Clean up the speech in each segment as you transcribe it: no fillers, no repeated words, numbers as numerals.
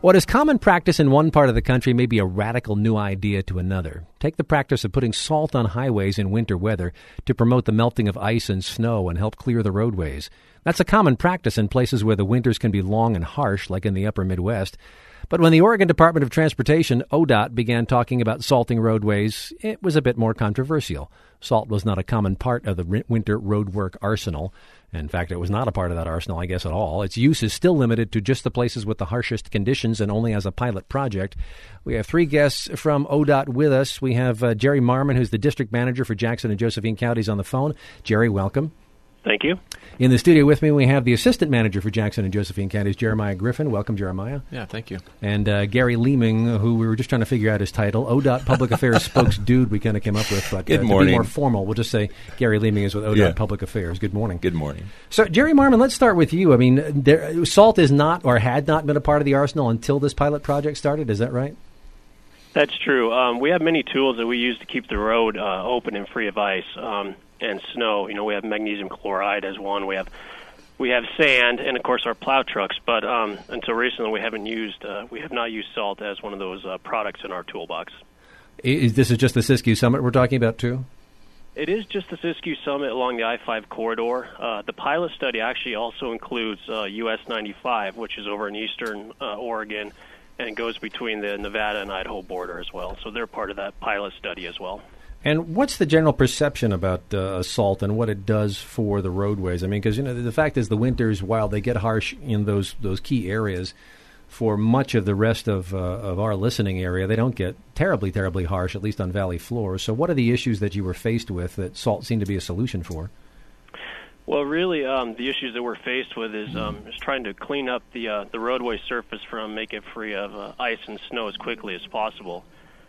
What is common practice in one part of the country may be a radical new idea to another. Take the practice of putting salt on highways in winter weather to promote the melting of ice and snow and help clear the roadways. That's a common practice in places where the winters can be long and harsh, like in the upper Midwest. But when the Oregon Department of Transportation, ODOT, began talking about salting roadways, it was a bit more controversial. Salt was not a common part of the winter roadwork arsenal. In fact, it was not a part of that arsenal, I guess, at all. Its use is still limited to just the places with the harshest conditions and only as a pilot project. We have three guests from ODOT with us. We have Jerry Marmon, who's the district manager for Jackson and Josephine counties, on the phone. Jerry, welcome. Thank you. In the studio with me, we have the assistant manager for Jackson and Josephine counties, Jeremiah Griffin. Welcome, Jeremiah. Yeah, thank you. And Gary Leeming, who we were just trying to figure out his title, ODOT Public Affairs spokesdude we kind of came up with. But Good morning. To be more formal, we'll just say Gary Leeming is with ODOT Public Affairs. Good morning. Good morning. So, Jerry Marmon, let's start with you. I mean, salt is not or had not been a part of the arsenal until this pilot project started. Is that right? That's true. We have many tools that we use to keep the road open and free of ice and snow. You know, we have magnesium chloride as one. We have sand, and of course our plow trucks. But until recently, we have not used salt as one of those products in our toolbox. This is just the Siskiyou Summit we're talking about too? It is just the Siskiyou Summit along the I-5 corridor. The pilot study actually also includes US 95, which is over in eastern Oregon, and goes between the Nevada and Idaho border as well. So they're part of that pilot study as well. And what's the general perception about salt and what it does for the roadways? I mean, because, you know, the fact is the winters, while they get harsh in those key areas, for much of the rest of our listening area, they don't get terribly, terribly harsh, at least on valley floors. So what are the issues that you were faced with that salt seemed to be a solution for? Well, really, the issues that we're faced with is trying to clean up the roadway surface make it free of ice and snow as quickly as possible.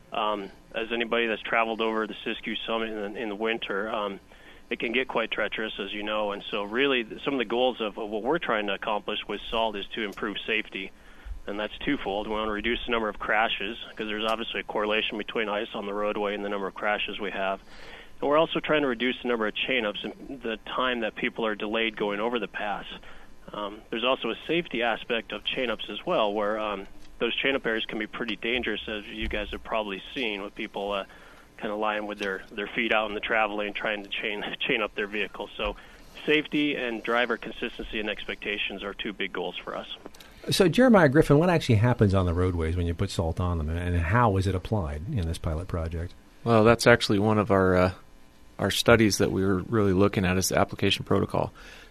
As anybody that's traveled over the Siskiyou Summit in the winter, it can get quite treacherous, as you know. And so really some of the goals of what we're trying to accomplish with SALT is to improve safety. And that's twofold. We want to reduce the number of crashes, because there's obviously a correlation between ice on the roadway and the number of crashes we have. And we're also trying to reduce the number of chain-ups and the time that people are delayed going over the pass. There's also a safety aspect of chain-ups as well, where those chain-up areas can be pretty dangerous, as you guys have probably seen, with people kind of lying with their feet out in the travel lane trying to chain up their vehicle. So safety and driver consistency and expectations are two big goals for us. So, Jeremiah Griffin, what actually happens on the roadways when you put salt on them, and how is it applied in this pilot project? Well, that's actually one of our studies that we were really looking at, is the application protocol.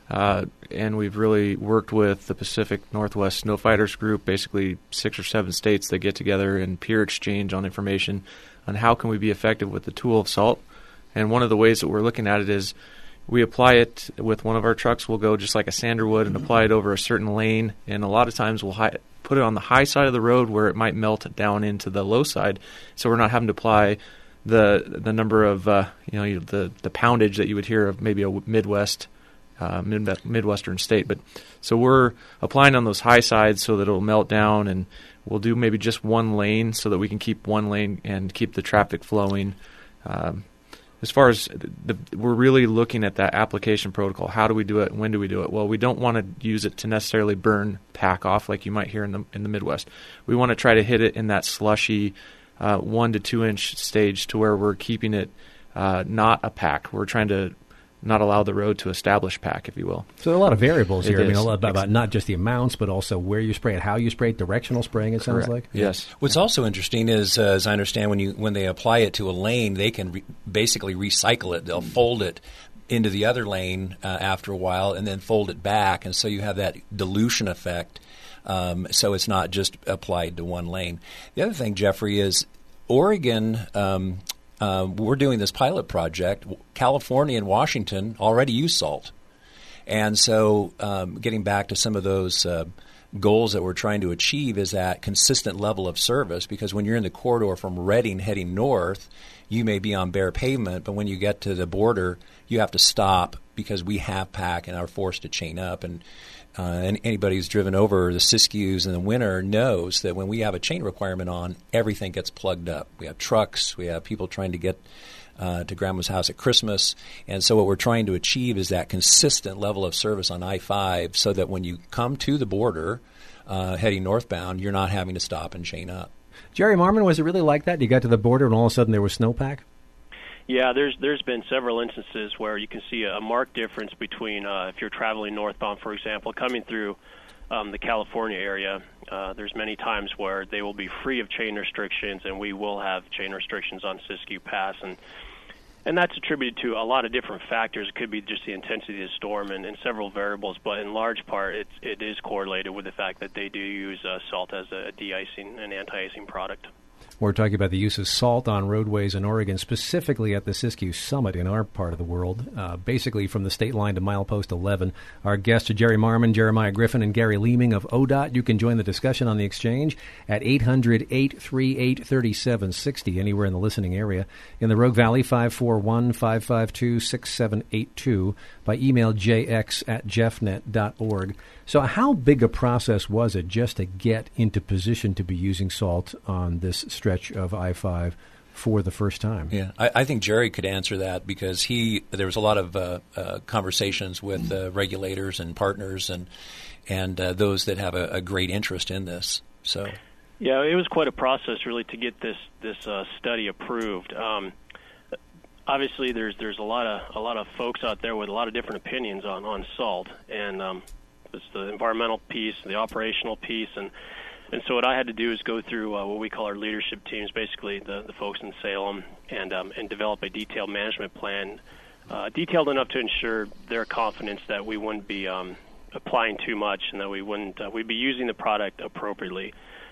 And we've really worked with the Pacific Northwest Snow Fighters Group, basically 6 or 7 states that get together and peer exchange on information on how can we be effective with the tool of salt. And one of the ways that we're looking at it is we apply it with one of our trucks. We'll go just like a sander would and apply it over a certain lane. And a lot of times we'll put it on the high side of the road where it might melt down into the low side, so we're not having to apply the number of the poundage that you would hear of maybe a Midwestern state. But so we're applying on those high sides so that it'll melt down, and we'll do maybe just one lane so that we can keep one lane and keep the traffic flowing. As far as we're really looking at that application protocol. How do we do it? When do we do it? Well, we don't want to use it to necessarily burn pack off like you might hear in the Midwest. We want to try to hit it in that slushy 1 to 2 inch stage, to where we're keeping it not a pack. We're trying to not allow the road to establish pack, if you will. So there are a lot of variables here. It I mean, is. a lot about not just the amounts, but also where you spray it, how you spray it, directional spraying, it sounds like. Yes. What's also interesting is, as I understand, when they apply it to a lane, they can basically recycle it. They'll fold it into the other lane after a while and then fold it back, and so you have that dilution effect. So it's not just applied to one lane. The other thing, Jeffrey, is Oregon we're doing this pilot project. California and Washington already use salt. And so getting back to some of those goals that we're trying to achieve is that consistent level of service, because when you're in the corridor from Redding heading north, you may be on bare pavement, but when you get to the border, you have to stop because we have pack and are forced to chain up. And anybody who's driven over the Siskiyous in the winter knows that when we have a chain requirement on, everything gets plugged up. We have trucks. We have people trying to get to Grandma's house at Christmas. And so what we're trying to achieve is that consistent level of service on I-5 so that when you come to the border, heading northbound, you're not having to stop and chain up. Jerry Marmon, was it really like that? You got to the border and all of a sudden there was snowpack? Yeah, there's been several instances where you can see a marked difference between if you're traveling northbound, for example, coming through the California area. There's many times where they will be free of chain restrictions, and we will have chain restrictions on Siskiyou Pass, and that's attributed to a lot of different factors. It could be just the intensity of the storm and several variables, but in large part, it is correlated with the fact that they do use salt as a de-icing and anti-icing product. We're talking about the use of salt on roadways in Oregon, specifically at the Siskiyou Summit in our part of the world, basically from the state line to milepost 11. Our guests are Jerry Marmon, Jeremiah Griffin, and Gary Leeming of ODOT. You can join the discussion on the exchange at 800-838-3760, anywhere in the listening area. In the Rogue Valley, 541-552-6782, by email jx@jeffnet.org. So how big a process was it just to get into position to be using salt on this stretch of I-5 for the first time? Yeah, I think Jerry could answer that because there was a lot of conversations with regulators and partners and those that have a great interest in this. So, yeah, it was quite a process really to get this study approved. Obviously, there's a lot of folks out there with a lot of different opinions on salt, and it's the environmental piece, the operational piece, and so what I had to do is go through what we call our leadership teams, basically the folks in Salem, and develop a detailed management plan, detailed enough to ensure their confidence that we wouldn't be applying too much and that we'd be using the product appropriately.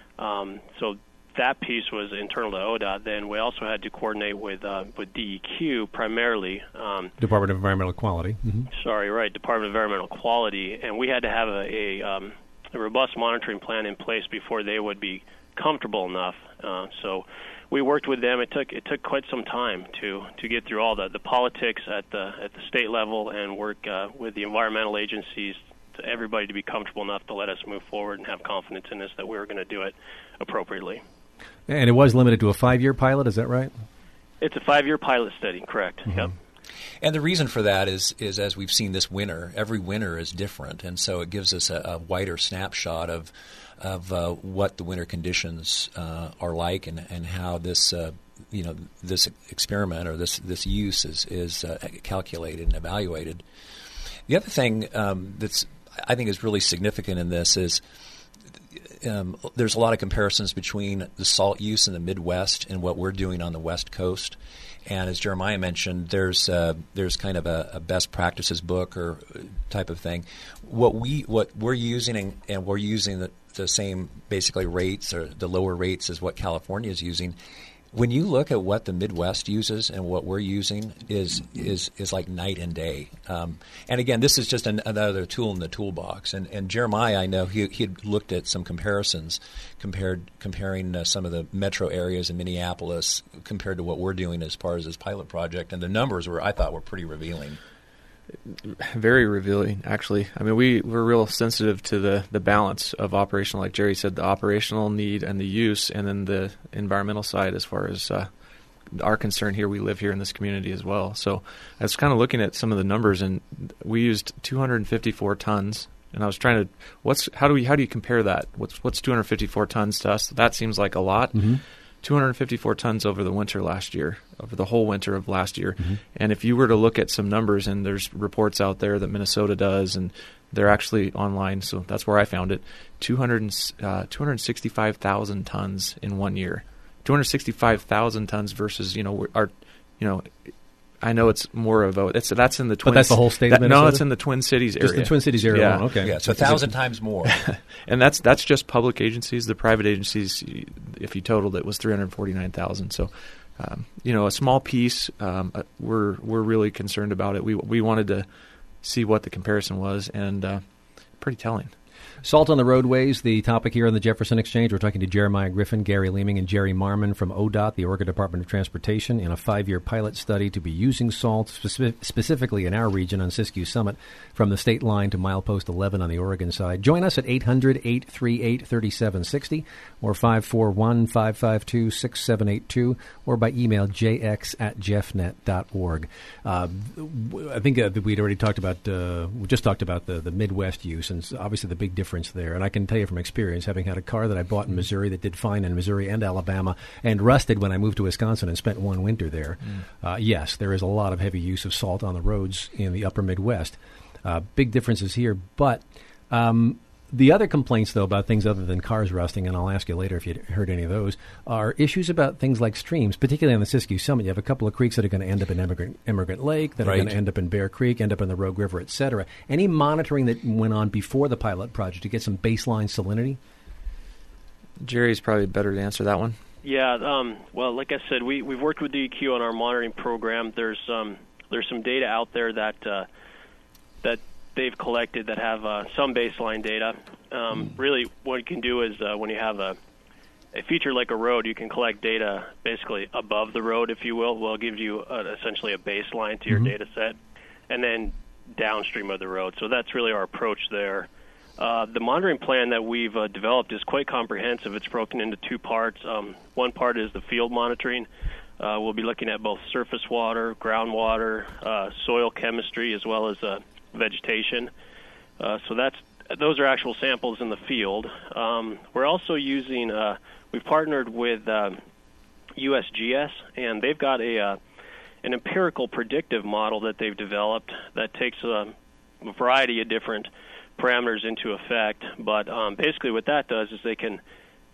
So that piece was internal to ODOT. Then we also had to coordinate with DEQ primarily. Department of Environmental Quality. Mm-hmm. Department of Environmental Quality, and we had to have a robust monitoring plan in place before they would be comfortable enough. So we worked with them. It took quite some time to get through all the politics at the state level and work with the environmental agencies, to everybody to be comfortable enough to let us move forward and have confidence in us that we were going to do it appropriately. And it was limited to a 5-year pilot, is that right? It's a 5-year pilot study, correct. Mm-hmm. Yep. And the reason for that is as we've seen this winter, every winter is different, and so it gives us a wider snapshot of what the winter conditions are like and how this this experiment or this use is calculated and evaluated. The other thing that's I think is really significant in this is there's a lot of comparisons between the salt use in the Midwest and what we're doing on the West Coast. And as Jeremiah mentioned, there's kind of a best practices book or type of thing. What we're using and we're using the same basically rates or the lower rates as what California is using. When you look at what the Midwest uses and what we're using is like night and day. And again, this is just another tool in the toolbox. And Jeremiah, I know he had looked at some comparisons, comparing some of the metro areas in Minneapolis compared to what we're doing as far as this pilot project, and the numbers I thought were pretty revealing. Very revealing, actually. I mean, we're real sensitive to the balance of operational, like Jerry said, the operational need and the use, and then the environmental side as far as our concern here. We live here in this community as well. So I was kind of looking at some of the numbers, and we used 254 tons. And I was trying to, how do you compare that? What's 254 tons to us? That seems like a lot. Mm-hmm. 254 tons over the winter last year, over the whole winter of last year. Mm-hmm. And if you were to look at some numbers, and there's reports out there that Minnesota does, and they're actually online, so that's where I found it, 265,000 tons in 1 year. 265,000 tons versus, I know it's more of that's in the Twin. But that's the whole state of Minnesota? No, it's in the Twin Cities area. Just the Twin Cities area alone, okay. Yeah, so 1,000 times more. And that's just public agencies. The private agencies, if you totaled it, was 349,000. So, a small piece. We're really concerned about it. We wanted to see what the comparison was, and pretty telling. Salt on the roadways, the topic here on the Jefferson Exchange. We're talking to Jeremiah Griffin, Gary Leeming, and Jerry Marmon from ODOT, the Oregon Department of Transportation, in a 5-year pilot study to be using salt specifically in our region on Siskiyou Summit from the state line to milepost 11 on the Oregon side. Join us at 800-838-3760 or 541-552-6782 or by email jx@jeffnet.org. I think we'd already talked about, we just talked about the Midwest use, and obviously the big difference difference there. And I can tell you from experience, having had a car that I bought in Missouri that did fine in Missouri and Alabama and rusted when I moved to Wisconsin and spent one winter there. Yes, there is a lot of heavy use of salt on the roads in the upper Midwest. Big differences here. But the other complaints, though, about things other than cars rusting, and I'll ask you later if you heard any of those, are issues about things like streams, particularly on the Siskiyou Summit. You have a couple of creeks that are going to end up in Immigrant Lake, that are going to end up in Bear Creek, end up in the Rogue River, et cetera. Any monitoring that went on before the pilot project to get some baseline salinity? Jerry's probably better to answer that one. Yeah, well, like I said, we've worked with DEQ on our monitoring program. There's some data out there that they've collected that have some baseline data. Really, what you can do is when you have a feature like a road, you can collect data basically above the road, if you will. Well, it gives you essentially a baseline to your data set, and then downstream of the road. So that's really our approach there. The monitoring plan that we've developed is quite comprehensive. It's broken into two parts. One part is the field monitoring. We'll be looking at both surface water, groundwater, soil chemistry, as well as vegetation. So those are actual samples in the field. We're also using, we've partnered with USGS, and they've got an empirical predictive model that they've developed that takes a variety of different parameters into effect. But basically what that does is they can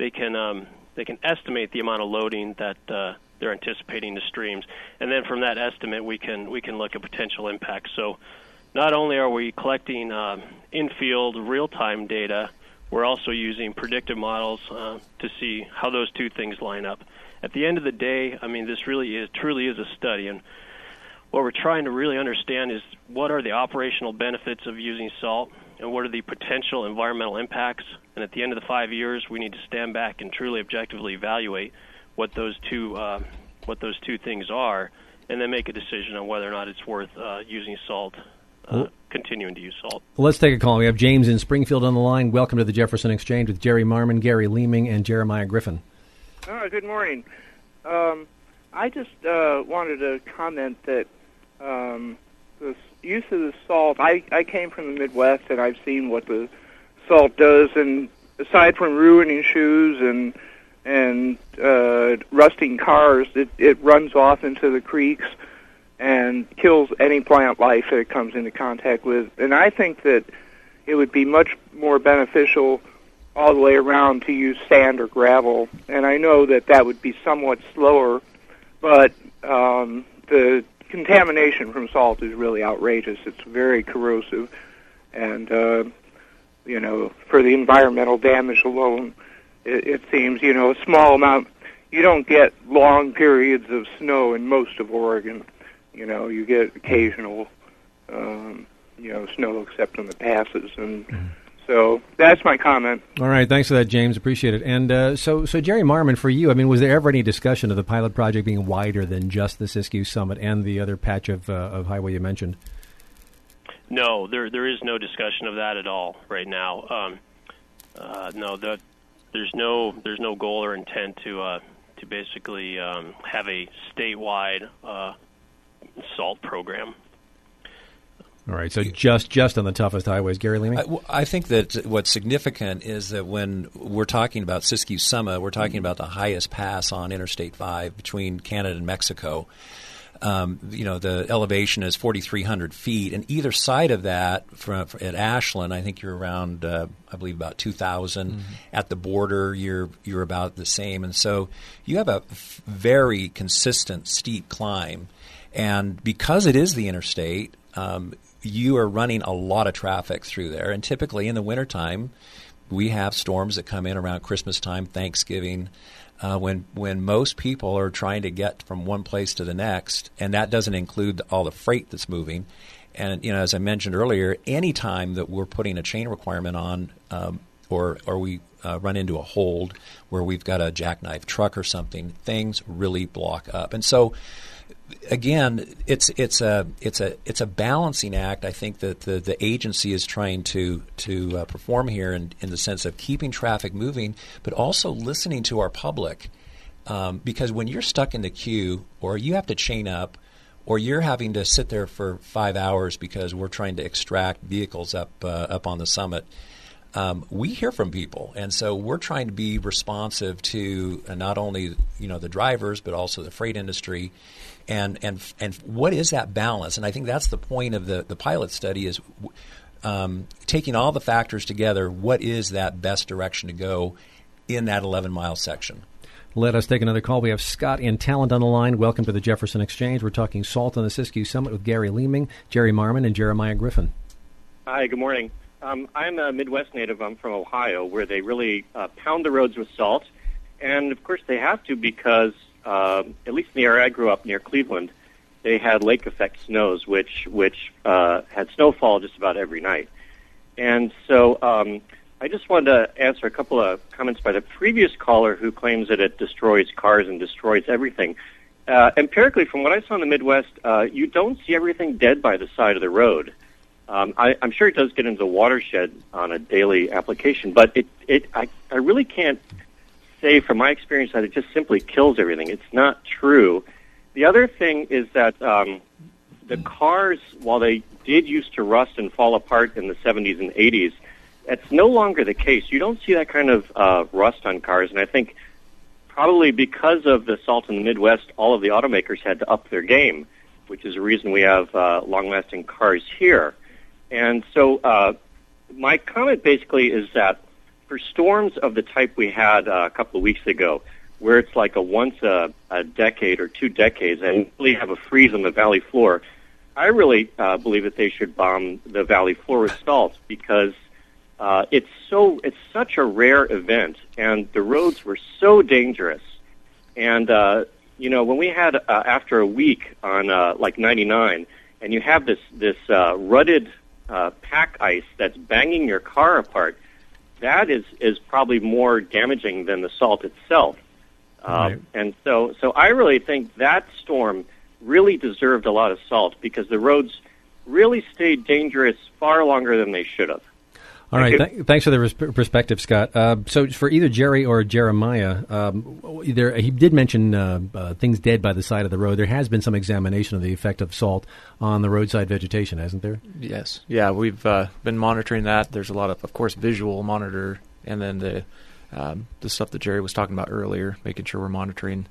estimate the amount of loading that they're anticipating to streams. And then from that estimate, we can look at potential impacts. So not only are we collecting in-field real-time data, we're also using predictive models to see how those two things line up. At the end of the day, I mean, this truly is a study, and what we're trying to really understand is what are the operational benefits of using salt, and what are the potential environmental impacts. And at the end of the 5 years, we need to stand back and truly objectively evaluate what those two things are, and then make a decision on whether or not it's worth using salt. Continuing to use salt. Well, let's take a call. We have James in Springfield on the line. Welcome to the Jefferson Exchange with Jerry Marmon, Gary Leeming, and Jeremiah Griffin. Good morning. I just wanted to comment that the use of the salt, I came from the Midwest, and I've seen what the salt does, and aside from ruining shoes and rusting cars, it runs off into the creeks and kills any plant life that it comes into contact with. And I think that it would be much more beneficial all the way around to use sand or gravel. And I know that would be somewhat slower, but the contamination from salt is really outrageous. It's very corrosive. And, for the environmental damage alone, it seems, a small amount. You don't get long periods of snow in most of Oregon. You get occasional, snow except on the passes. And so that's my comment. All right. Thanks for that, James. Appreciate it. And so Jerry Marmon, for you, I mean, was there ever any discussion of the pilot project being wider than just the Siskiyou Summit and the other patch of highway you mentioned? No, there is no discussion of that at all right now. There's no goal or intent to basically have a statewide salt program. All right, so just on the toughest highways. Gary Leeming? I think that what's significant is that when we're talking about Siskiyou Summit, we're talking about the highest pass on Interstate 5 between Canada and Mexico. The elevation is 4,300 feet, and either side of that, at Ashland, I think you're around, I believe, about 2,000. Mm-hmm. At the border, you're about the same, and so you have a very consistent steep climb. And because it is the interstate, you are running a lot of traffic through there. And typically in the wintertime, we have storms that come in around Christmas time, Thanksgiving, when most people are trying to get from one place to the next, and that doesn't include all the freight that's moving. And as I mentioned earlier, any time that we're putting a chain requirement on, or we run into a hold where we've got a jackknife truck or something, things really block up. And so, again, it's a balancing act. I think that the agency is trying to perform here in the sense of keeping traffic moving, but also listening to our public. Because when you're stuck in the queue, or you have to chain up, or you're having to sit there for 5 hours because we're trying to extract vehicles up on the summit, we hear from people, and so we're trying to be responsive to not only the drivers but also the freight industry, and what is that balance? And I think that's the point of the pilot study is taking all the factors together. What is that best direction to go in that 11-mile section? Let us take another call. We have Scott in Talent on the line. Welcome to the Jefferson Exchange. We're talking salt on the Siskiyou Summit with Gary Leeming, Jerry Marmon, and Jeremiah Griffin. Hi, good morning. I'm a Midwest native. I'm from Ohio, where they really pound the roads with salt. And, of course, they have to because, at least in the area I grew up near Cleveland, they had lake effect snows, which had snowfall just about every night. And so I just wanted to answer a couple of comments by the previous caller who claims that it destroys cars and destroys everything. Empirically, from what I saw in the Midwest, you don't see everything dead by the side of the road. I'm sure it does get into the watershed on a daily application, but I really can't say from my experience that it just simply kills everything. It's not true. The other thing is that the cars, while they did used to rust and fall apart in the 70s and 80s, that's no longer the case. You don't see that kind of rust on cars, and I think probably because of the salt in the Midwest, all of the automakers had to up their game, which is the reason we have long-lasting cars here. And so my comment basically is that for storms of the type we had a couple of weeks ago, where it's like a once a decade or 2 decades, and really have a freeze on the valley floor, I really believe that they should bomb the valley floor with salt because it's such a rare event, and the roads were so dangerous. And when we had after a week on like 99, and you have this rutted pack ice that's banging your car apart, that is probably more damaging than the salt itself. Right. And so I really think that storm really deserved a lot of salt because the roads really stayed dangerous far longer than they should have. All right. Thanks for the perspective, Scott. So for either Jerry or Jeremiah, he did mention things dead by the side of the road. There has been some examination of the effect of salt on the roadside vegetation, hasn't there? Yes. Yeah, we've been monitoring that. There's a lot of course, visual monitor, and then the stuff that Jerry was talking about earlier, making sure we're monitoring.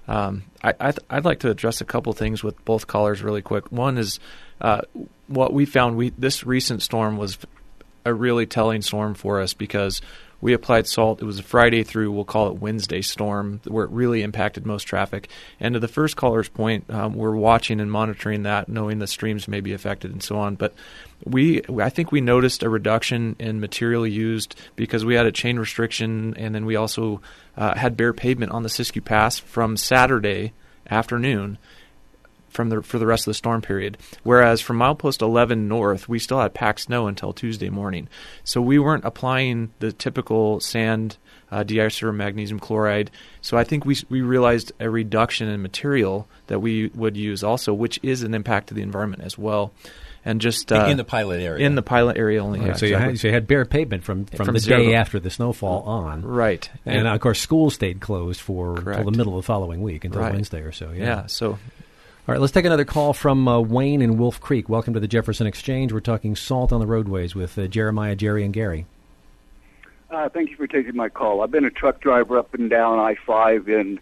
I'd like to address a couple things with both callers really quick. One is what we found. This recent storm was a really telling storm for us because we applied salt. It was a Friday through, we'll call it Wednesday storm, where it really impacted most traffic. And to the first caller's point, we're watching and monitoring that, knowing the streams may be affected and so on. But I think we noticed a reduction in material used because we had a chain restriction, and then we also had bare pavement on the Siskiyou Pass from Saturday afternoon for the rest of the storm period. Whereas from milepost 11 north, we still had packed snow until Tuesday morning. So we weren't applying the typical sand, de-icer, magnesium chloride. So I think we realized a reduction in material that we would use also, which is an impact to the environment as well. And just in the pilot area. In the pilot area only. Right, yeah, so exactly. you had bare pavement from the day after the snowfall on. Right. And, of course, schools stayed closed until Correct. the middle of the following week, until Right. Wednesday or so. Yeah, so... All right, let's take another call from Wayne in Wolf Creek. Welcome to the Jefferson Exchange. We're talking salt on the roadways with Jeremiah, Jerry, and Gary. Thank you for taking my call. I've been a truck driver up and down I-5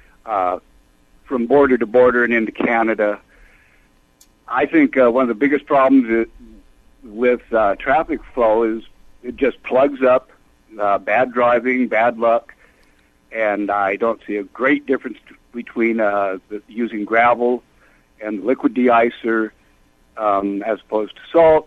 from border to border and into Canada. I think one of the biggest problems with traffic flow is it just plugs up, bad driving, bad luck, and I don't see a great difference between using gravel and liquid de-icer as opposed to salt.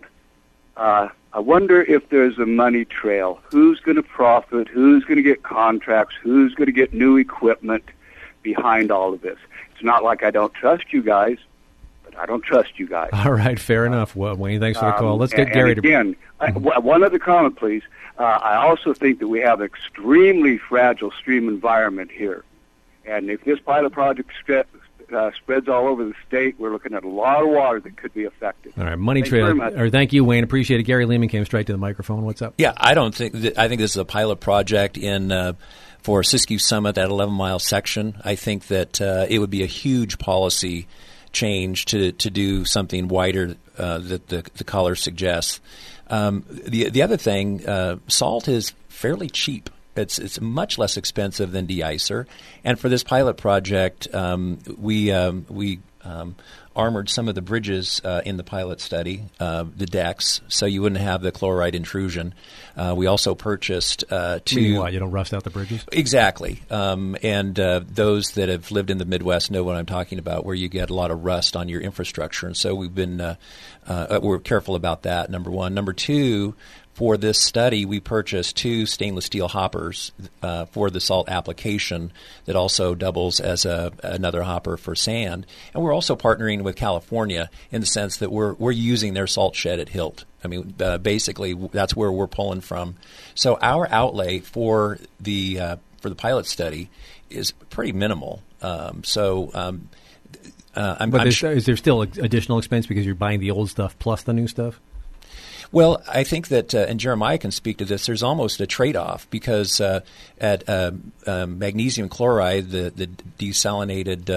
I wonder if there's a money trail. Who's going to profit? Who's going to get contracts? Who's going to get new equipment behind all of this? It's not like I don't trust you guys, but I don't trust you guys. All right, fair enough. Well, Wayne, thanks for the call. Let's get Gary to... one other comment, please. I also think that we have an extremely fragile stream environment here. And if this pilot project spreads all over the state, we're looking at a lot of water that could be affected. All right, money trail. Thank you, Wayne. Appreciate it. Gary Leeming came straight to the microphone. What's up? Yeah, I think this is a pilot project for Siskiyou Summit, that 11-mile section. I think that it would be a huge policy change to do something wider that the caller suggests. The other thing, salt is fairly cheap. It's much less expensive than de-icer. And for this pilot project, we armored some of the bridges in the pilot study, the decks, so you wouldn't have the chloride intrusion. We also purchased two. Meaning what? You don't rust out the bridges? Exactly. And those that have lived in the Midwest know what I'm talking about, where you get a lot of rust on your infrastructure. And so we've been we're careful about that, number one. Number two, for this study, we purchased 2 stainless steel hoppers for the salt application that also doubles as another hopper for sand. And we're also partnering with California in the sense that we're using their salt shed at Hilt. I mean, basically, that's where we're pulling from. So our outlay for the pilot study is pretty minimal. Is there still additional expense because you're buying the old stuff plus the new stuff? Well, I think that, and Jeremiah can speak to this, there's almost a trade-off because at magnesium chloride, the desalinated,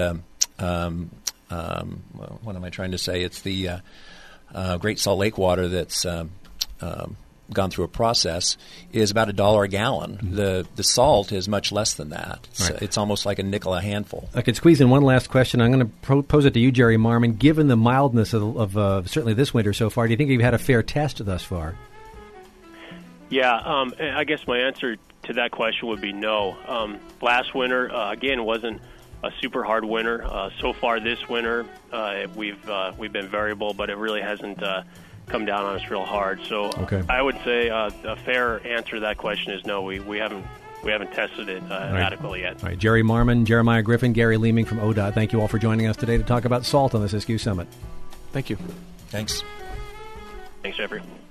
what am I trying to say? It's the Great Salt Lake water that's gone through a process is about $1 a gallon. Mm-hmm. The salt is much less than that. It's almost like a nickel a handful. I could squeeze in one last question. I'm going to pose it to you, Jerry Marmon. Given the mildness of certainly this winter so far, do you think you've had a fair test thus far? Yeah, I guess my answer to that question would be no. Last winter, again, wasn't a super hard winter. So far this winter, we've been variable, but it really hasn't come down on us real hard. So okay. I would say a fair answer to that question is no. We haven't tested it adequately yet. All right, Jerry Marmon, Jeremiah Griffin, Gary Leeming from ODOT. Thank you all for joining us today to talk about salt on the Siskiyou Summit. Thank you. Thanks. Thanks, Jeffrey.